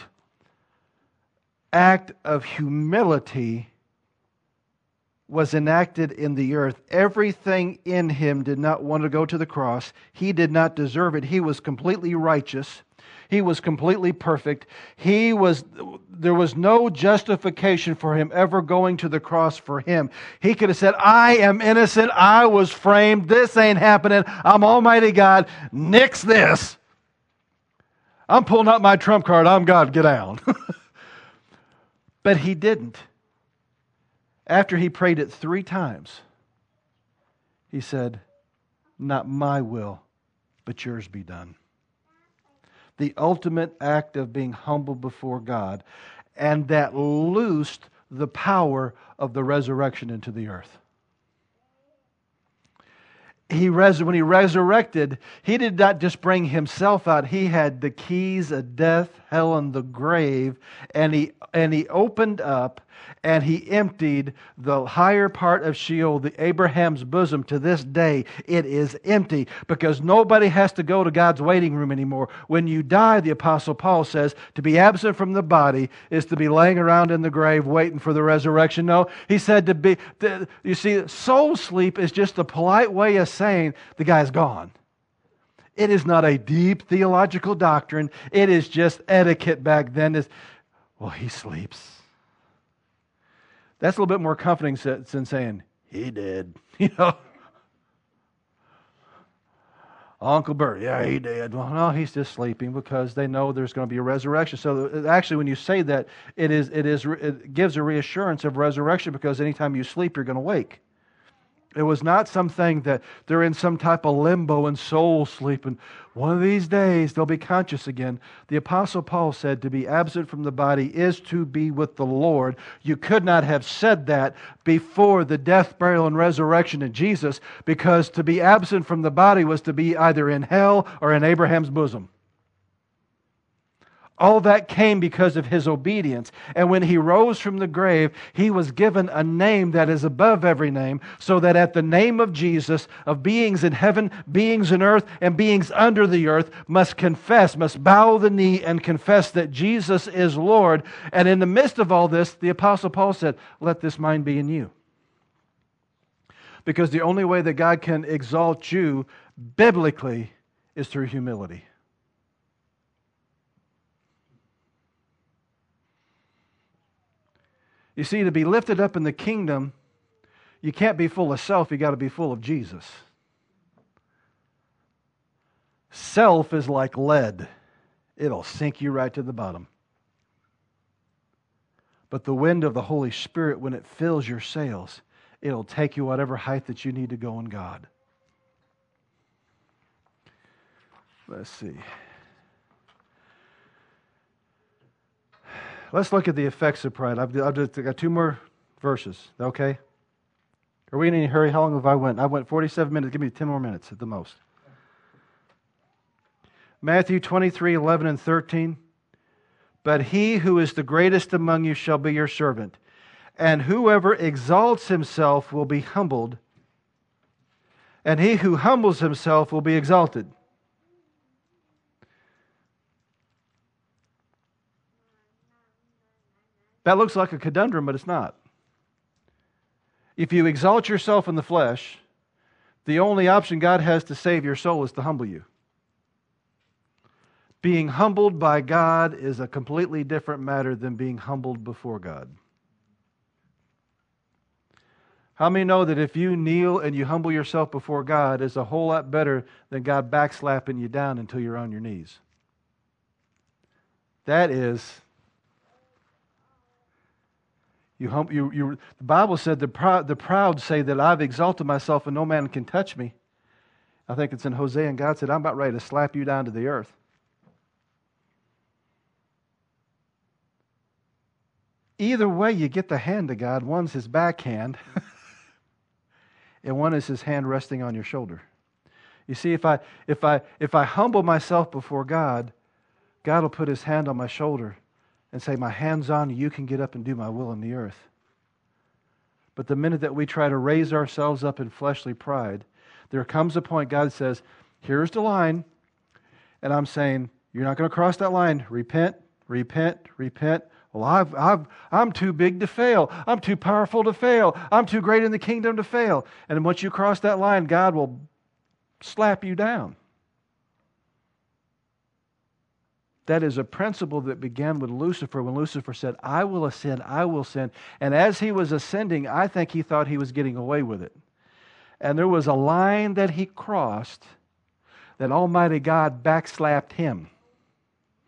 act of humility was enacted in the earth. Everything in him did not want to go to the cross. He did not deserve it. He was completely righteous. He was completely perfect. There was no justification for him ever going to the cross for him. He could have said, I am innocent. I was framed. This ain't happening. I'm Almighty God. Nix this. I'm pulling out my trump card. I'm God. Get down. But he didn't. After he prayed it 3 times, he said, not my will, but yours be done. The ultimate act of being humble before God, and that loosed the power of the resurrection into the earth. When he resurrected, he did not just bring himself out. He had the keys of death, hell, and the grave, and he opened up and he emptied the higher part of Sheol, the Abraham's bosom. To this day, it is empty because nobody has to go to God's waiting room anymore. When you die, the Apostle Paul says, to be absent from the body is to be laying around in the grave waiting for the resurrection. No, he said you see, soul sleep is just a polite way of saying the guy's gone. It is not a deep theological doctrine. It is just etiquette back then. Well, he sleeps. That's a little bit more comforting than saying, he did. Uncle Bert, yeah, he did. Well, no, he's just sleeping because they know there's going to be a resurrection. So actually, when you say that, it gives a reassurance of resurrection because anytime you sleep, you're going to wake. It was not something that they're in some type of limbo and soul sleep, and one of these days they'll be conscious again. The Apostle Paul said to be absent from the body is to be with the Lord. You could not have said that before the death, burial, and resurrection of Jesus, because to be absent from the body was to be either in hell or in Abraham's bosom. All that came because of his obedience. And when he rose from the grave, he was given a name that is above every name, so that at the name of Jesus, of beings in heaven, beings in earth, and beings under the earth must bow the knee and confess that Jesus is Lord. And in the midst of all this, the Apostle Paul said, let this mind be in you. Because the only way that God can exalt you biblically is through humility. You see, to be lifted up in the kingdom, you can't be full of self, you got to be full of Jesus. Self is like lead. It'll sink you right to the bottom. But the wind of the Holy Spirit, when it fills your sails, it'll take you whatever height that you need to go in God. Let's see. Let's look at the effects of pride. I've just got 2 more verses. Okay? Are we in any hurry? How long have I went? I went 47 minutes. Give me 10 more minutes at the most. Matthew 23, 11 and 13. But he who is the greatest among you shall be your servant. And whoever exalts himself will be humbled. And he who humbles himself will be exalted. That looks like a conundrum, but it's not. If you exalt yourself in the flesh, the only option God has to save your soul is to humble you. Being humbled by God is a completely different matter than being humbled before God. How many know that if you kneel and you humble yourself before God, is a whole lot better than God backslapping you down until you're on your knees? That is... The Bible said the proud say that I've exalted myself and no man can touch me. I think it's in Hosea, and God said, I'm about ready to slap you down to the earth. Either way, you get the hand of God. One's his backhand, and one is his hand resting on your shoulder. You see, if I humble myself before God, God will put his hand on my shoulder and say, my hand's on you, you can get up and do my will in the earth. But the minute that we try to raise ourselves up in fleshly pride, there comes a point God says, here's the line. And I'm saying, you're not going to cross that line. Repent, repent, repent. Well, I'm too big to fail. I'm too powerful to fail. I'm too great in the kingdom to fail. And once you cross that line, God will slap you down. That is a principle that began with Lucifer when Lucifer said, I will ascend, I will ascend. And as he was ascending, I think he thought he was getting away with it. And there was a line that he crossed that Almighty God backslapped him.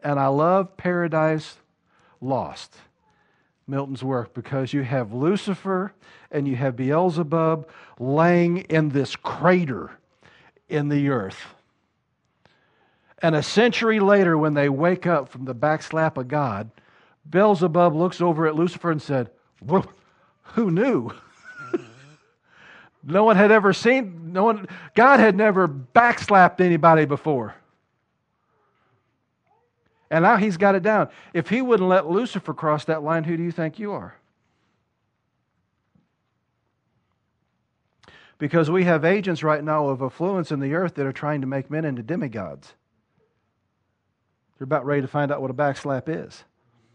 And I love Paradise Lost, Milton's work, because you have Lucifer and you have Beelzebub laying in this crater in the earth. And a century later, when they wake up from the backslap of God, Beelzebub looks over at Lucifer and said, well, who knew? No one had ever seen, God had never backslapped anybody before. And now he's got it down. If he wouldn't let Lucifer cross that line, who do you think you are? Because we have agents right now of affluence in the earth that are trying to make men into demigods. They're about ready to find out what a backslap is.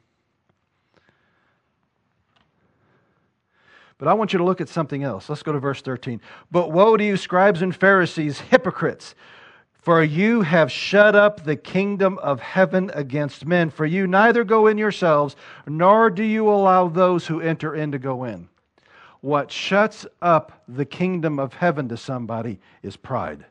But I want you to look at something else. Let's go to verse 13. But woe to you, scribes and Pharisees, hypocrites! For you have shut up the kingdom of heaven against men. For you neither go in yourselves, nor do you allow those who enter in to go in. What shuts up the kingdom of heaven to somebody is pride.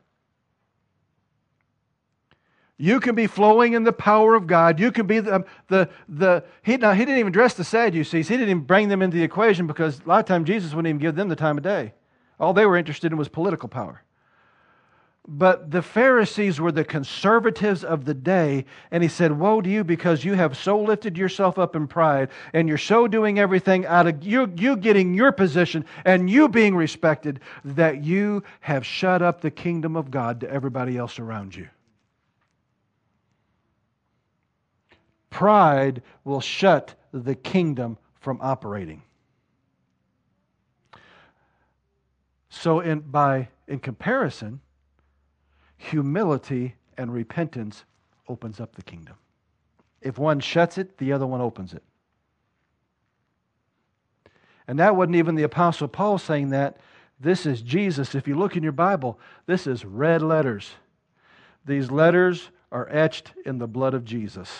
You can be flowing in the power of God. You can be he didn't even address the Sadducees. He didn't even bring them into the equation because a lot of times Jesus wouldn't even give them the time of day. All they were interested in was political power. But the Pharisees were the conservatives of the day, and he said, woe to you because you have so lifted yourself up in pride, and you're so doing everything out of you getting your position and you being respected that you have shut up the kingdom of God to everybody else around you. Pride will shut the kingdom from operating. So in comparison, humility and repentance opens up the kingdom. If one shuts it, the other one opens it. And that wasn't even the Apostle Paul saying that. This is Jesus. If you look in your Bible, this is red letters. These letters are etched in the blood of Jesus.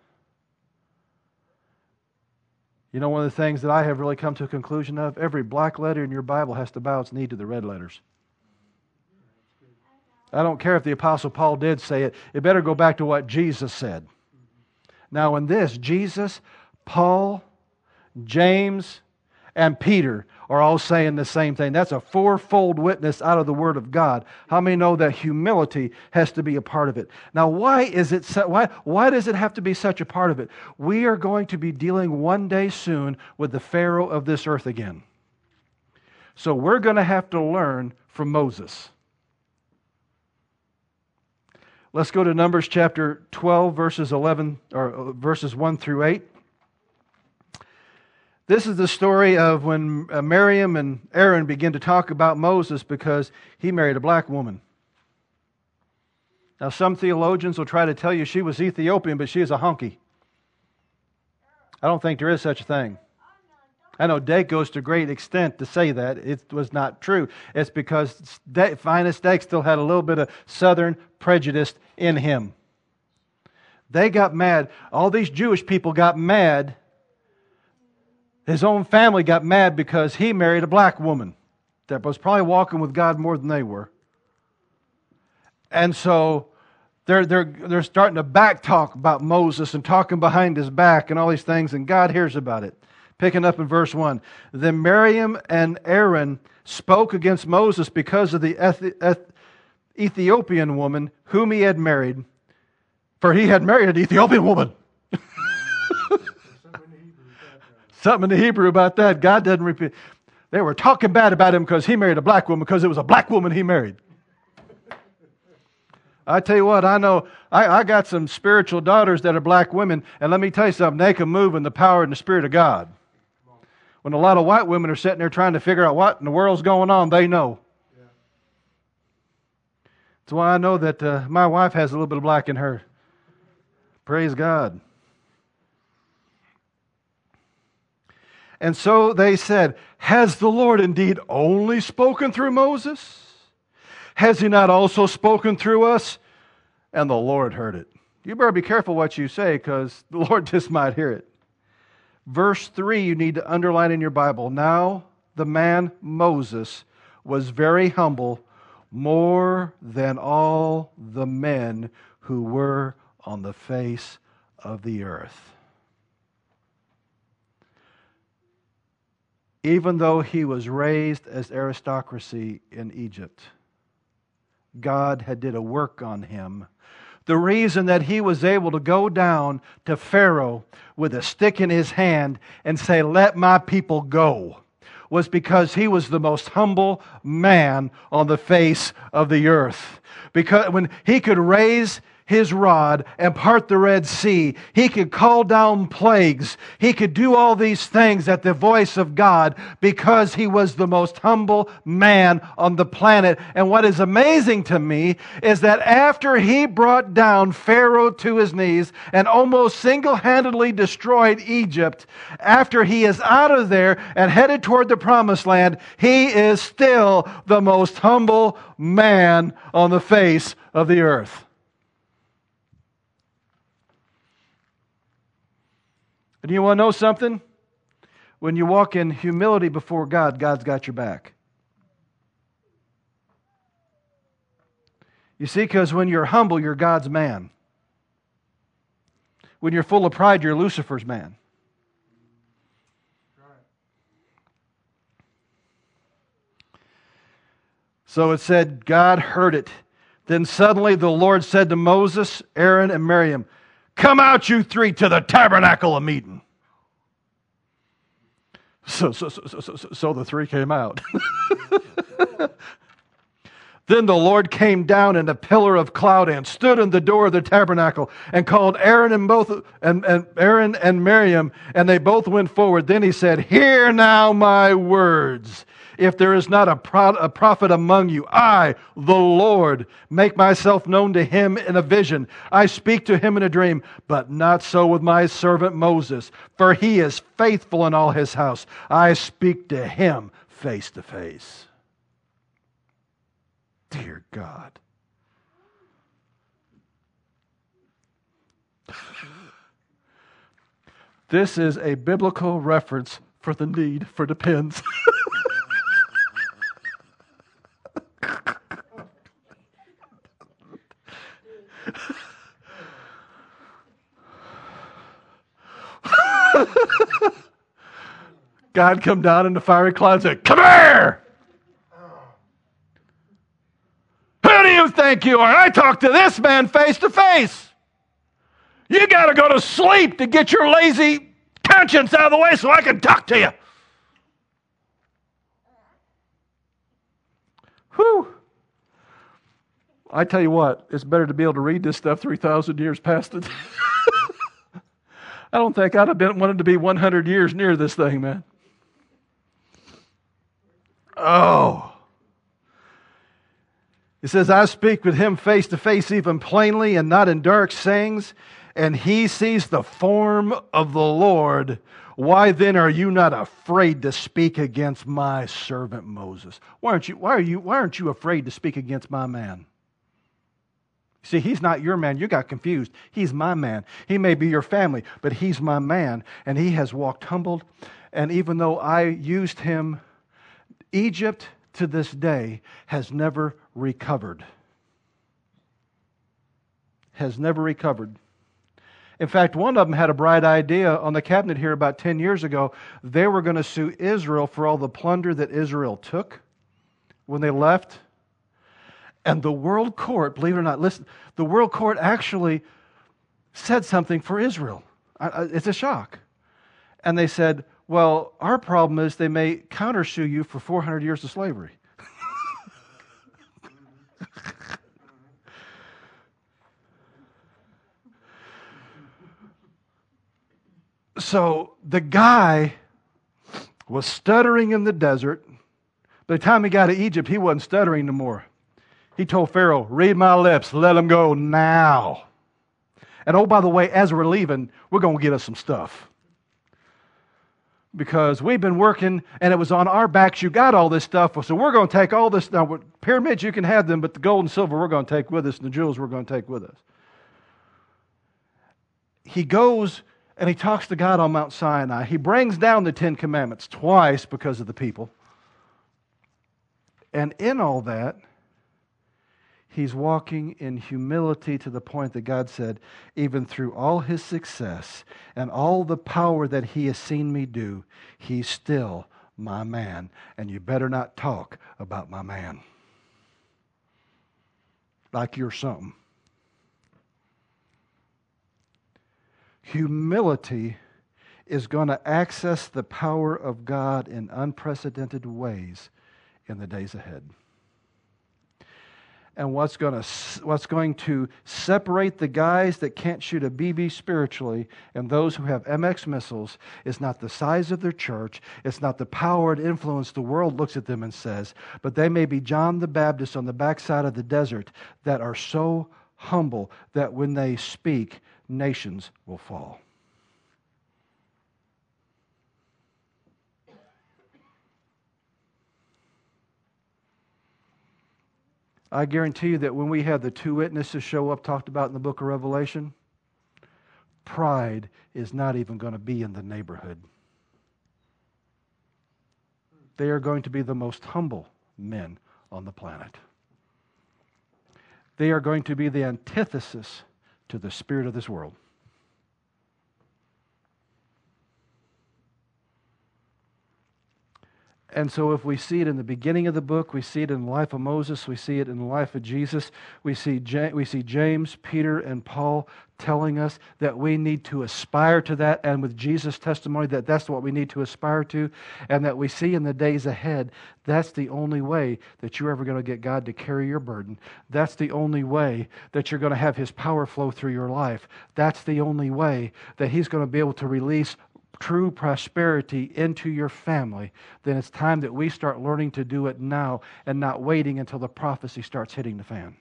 You know, one of the things that I have really come to a conclusion of, every black letter in your Bible has to bow its knee to the red letters. I don't care if the Apostle Paul did say it. It better go back to what Jesus said. Now in this, Jesus, Paul, James, and Peter are all saying the same thing. That's a fourfold witness out of the Word of God. How many know that humility has to be a part of it? Now, why does it have to be such a part of it? We are going to be dealing one day soon with the Pharaoh of this earth again. So we're going to have to learn from Moses. Let's go to Numbers chapter 12, verses 1 through 8. This is the story of when Miriam and Aaron begin to talk about Moses because he married a black woman. Now, some theologians will try to tell you she was Ethiopian, but she is a honky. I don't think there is such a thing. I know Dake goes to great extent to say that. It was not true. It's because Finest Dake still had a little bit of Southern prejudice in him. They got mad. All these Jewish people got mad. His own family got mad because he married a black woman that was probably walking with God more than they were. And so they're starting to backtalk about Moses and talking behind his back and all these things, and God hears about it. Picking up in verse 1. Then Miriam and Aaron spoke against Moses because of the Ethiopian woman whom he had married, for he had married an Ethiopian woman. Something in the Hebrew about that. God doesn't repeat. They were talking bad about him because he married a black woman, because it was a black woman he married. I tell you what, I know, I got some spiritual daughters that are black women, and let me tell you something, they can move in the power and the Spirit of God. When a lot of white women are sitting there trying to figure out what in the world's going on, they know. That's why I know that my wife has a little bit of black in her. Praise God. And so they said, has the Lord indeed only spoken through Moses? Has he not also spoken through us? And the Lord heard it. You better be careful what you say, because the Lord just might hear it. Verse 3, you need to underline in your Bible. Now the man Moses was very humble, more than all the men who were on the face of the earth. Even though he was raised as aristocracy in Egypt, God had did a work on him. The reason that he was able to go down to Pharaoh with a stick in his hand and say, "Let my people go," was because he was the most humble man on the face of the earth. Because when he could raise his rod and part the Red Sea, he could call down plagues, he could do all these things at the voice of God because he was the most humble man on the planet. And what is amazing to me is that after he brought down Pharaoh to his knees and almost single-handedly destroyed Egypt, after he is out of there and headed toward the Promised Land, he is still the most humble man on the face of the earth. And you want to know something? When you walk in humility before God, God's got your back. You see, because when you're humble, you're God's man. When you're full of pride, you're Lucifer's man. So it said, God heard it. Then suddenly the Lord said to Moses, Aaron, and Miriam, "Come out, you three, to the tabernacle of meeting." So the three came out. Then the Lord came down in a pillar of cloud and stood in the door of the tabernacle and called Aaron and Miriam, and they both went forward. Then he said, "Hear now my words. If there is not a prophet among you, I, the Lord, make myself known to him in a vision. I speak to him in a dream, but not so with my servant Moses, for he is faithful in all his house. I speak to him face to face." Dear God. This is a biblical reference for the need for depends. God come down in the fiery clouds and said, "Come here! Who do you think you are? I talk to this man face to face. You got to go to sleep to get your lazy conscience out of the way so I can talk to you." Whew. I tell you what, it's better to be able to read this stuff 3,000 years past it. I don't think I'd have wanted to be 100 years near this thing, man. Oh. It says, "I speak with him face to face, even plainly, and not in dark sayings, and he sees the form of the Lord. Why then are you not afraid to speak against my servant Moses?" Why aren't you afraid to speak against my man? See, he's not your man. You got confused. He's my man. He may be your family, but he's my man, and he has walked humbled. And even though I used him, Egypt to this day has never recovered. Has never recovered. In fact, one of them had a bright idea on the cabinet here about 10 years ago. They were going to sue Israel for all the plunder that Israel took when they left. And the world court, believe it or not, listen, the world court actually said something for Israel. It's a shock. And they said, well, our problem is they may countersue you for 400 years of slavery. So the guy was stuttering in the desert. By the time he got to Egypt, he wasn't stuttering no more. He told Pharaoh, "Read my lips, let them go now. And oh, by the way, as we're leaving, we're going to get us some stuff. Because we've been working, and it was on our backs. You got all this stuff, so we're going to take all this. Now, pyramids, you can have them, but the gold and silver we're going to take with us, and the jewels we're going to take with us." He goes and he talks to God on Mount Sinai. He brings down the 10 Commandments twice because of the people. And in all that, He's walking in humility to the point that God said, even through all his success and all the power that he has seen me do, he's still my man. And you better not talk about my man like you're something. Humility is going to access the power of God in unprecedented ways in the days ahead. And what's going to separate the guys that can't shoot a BB spiritually and those who have MX missiles is not the size of their church, it's not the power and influence the world looks at them and says, but they may be John the Baptist on the backside of the desert that are so humble that when they speak, nations will fall. I guarantee you that when we have the two witnesses show up talked about in the book of Revelation, pride is not even going to be in the neighborhood. They are going to be the most humble men on the planet. They are going to be the antithesis to the spirit of this world. And so if we see it in the beginning of the book, we see it in the life of Moses, we see it in the life of Jesus, we see James, Peter, and Paul telling us that we need to aspire to that, and with Jesus' testimony that that's what we need to aspire to, and that we see in the days ahead, that's the only way that you're ever going to get God to carry your burden. That's the only way that you're going to have His power flow through your life. That's the only way that He's going to be able to release true prosperity into your family. Then it's time that we start learning to do it now and not waiting until the prophecy starts hitting the fan.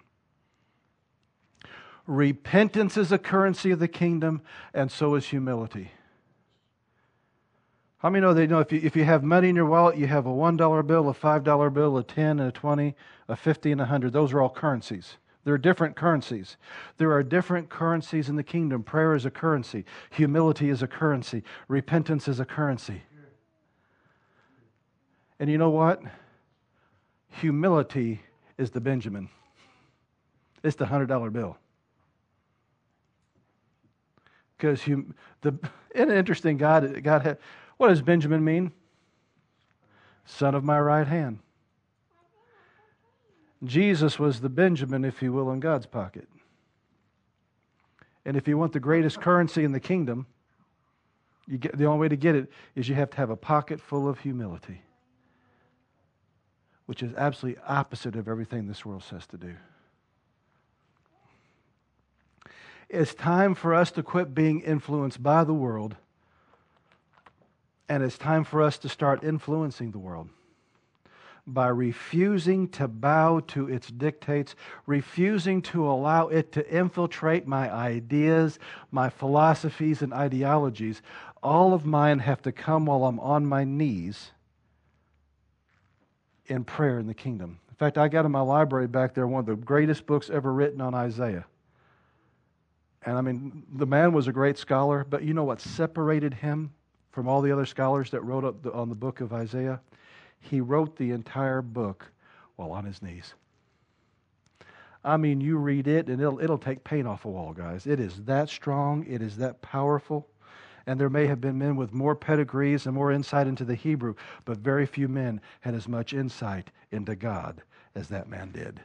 Repentance is a currency of the kingdom, and so is humility. How many know they know if you have money in your wallet, you have a $1 bill, a $5 bill, a 10, and a 20, a 50, and a 100. Those are all currencies. There are different currencies. There are different currencies in the kingdom. Prayer is a currency. Humility is a currency. Repentance is a currency. And you know what? Humility is the Benjamin. It's the $100 bill. Because isn't it interesting? God had, what does Benjamin mean? Son of my right hand. Jesus was the Benjamin, if you will, in God's pocket. And if you want the greatest currency in the kingdom, the only way to get it is you have to have a pocket full of humility, which is absolutely opposite of everything this world says to do. It's time for us to quit being influenced by the world, and it's time for us to start influencing the world by refusing to bow to its dictates, refusing to allow it to infiltrate my ideas, my philosophies, and ideologies. All of mine have to come while I'm on my knees in prayer in the kingdom. In fact, I got in my library back there one of the greatest books ever written on Isaiah. And I mean, the man was a great scholar, but you know what separated him from all the other scholars that wrote up on the book of Isaiah? He wrote the entire book while on his knees. I mean, you read it and it'll take paint off a wall, guys. It is that strong. It is that powerful. And there may have been men with more pedigrees and more insight into the Hebrew, but very few men had as much insight into God as that man did.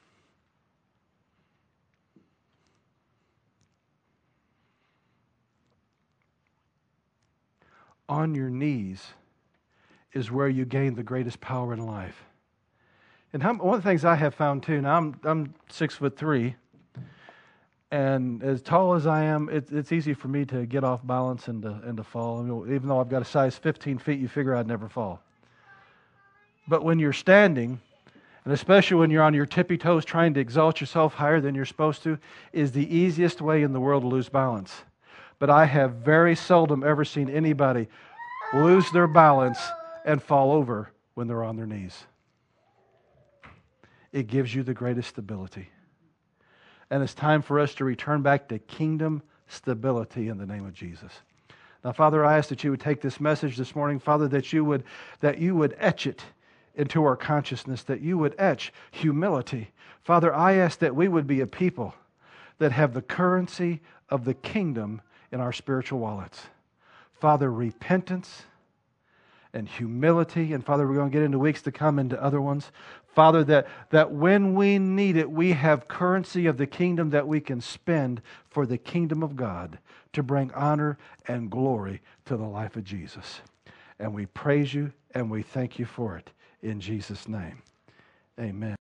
On your knees is where you gain the greatest power in life. And one of the things I have found too, now I'm 6'3", and as tall as I am, it's easy for me to get off balance and to fall. Even though I've got a size 15 feet, you figure I'd never fall. But when you're standing, and especially when you're on your tippy toes trying to exalt yourself higher than you're supposed to, is the easiest way in the world to lose balance. But I have very seldom ever seen anybody lose their balance and fall over when they're on their knees. It gives you the greatest stability. And it's time for us to return back to kingdom stability in the name of Jesus. Now, Father, I ask that you would take this message this morning, Father, that you would etch it into our consciousness, that you would etch humility. Father, I ask that we would be a people that have the currency of the kingdom in our spiritual wallets. Father, repentance and humility. And Father, we're going to get into weeks to come into other ones. Father, that when we need it, we have currency of the kingdom that we can spend for the kingdom of God to bring honor and glory to the life of Jesus. And we praise you and we thank you for it. In Jesus' name, amen.